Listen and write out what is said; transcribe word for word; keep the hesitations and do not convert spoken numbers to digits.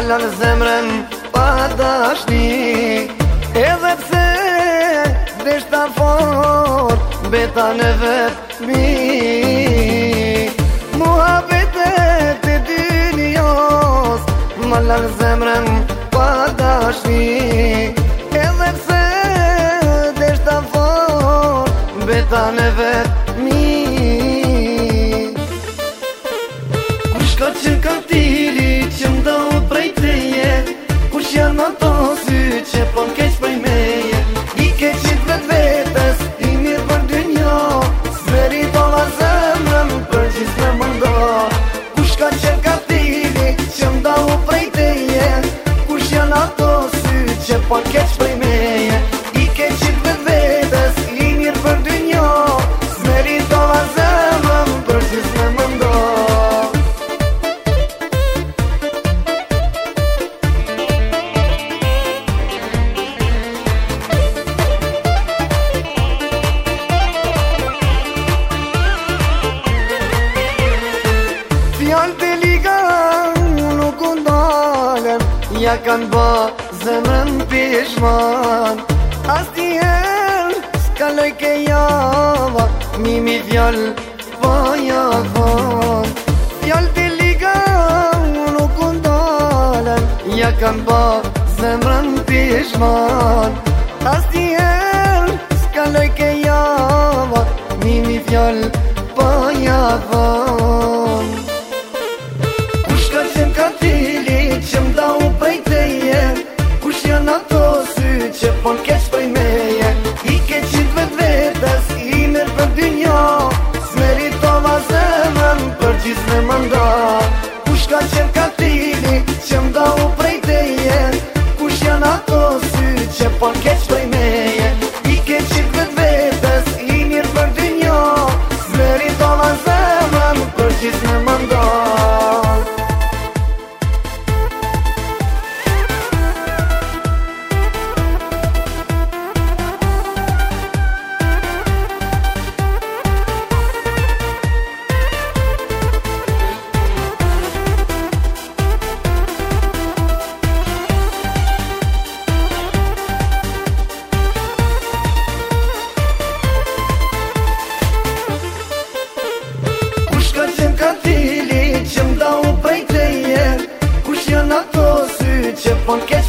lan zemrën pa dashni. Edhe pse deshta fort beta në vetëmi, muhabetet e dynjos ma lan zemrën pa dashni. Edhe pse deshta fort beta në vetëmi. Kush ka qenë kantili që mdau prej teje, kush janë ato sy që po m'keq prej meje. I keqit vet vetës, i mirë për dynjo, s'meritolla zemrën për gjithë me mëndo. Kush ka qenë kantili që mdau prej teje, kush janë ato sy që po m'keq prej meje. I keqit vet vetës, i mirë për dynjo, s'meritolla zemrën për gjithë me mëndo. Fjallë të liga nuk undalen, ja kanë ba zemrën pishman. As t'iherë s'kaloj ke java, mimi fjallë pa javon. Fjallë të liga nuk undalen, ja kanë ba zemrën pishman. As t'iherë s'kaloj ke java, mimi fjallë pa javon. Që m'dau prej teje, kush janë ato sy që po n'keq prej meje. I keqit vet vetës, i mirë për dynjo, s'meritova zemrën për gjithë me mënda. Kush ka qenë katili që m'dau prej teje, kush janë ato sy që po n'keq prej meje. I keqit vet vetës, i mirë për dynjo, s'meritova zemrën për gjithë me mënda. Që m'dau prej teje, kush janë ato sy që po n'keq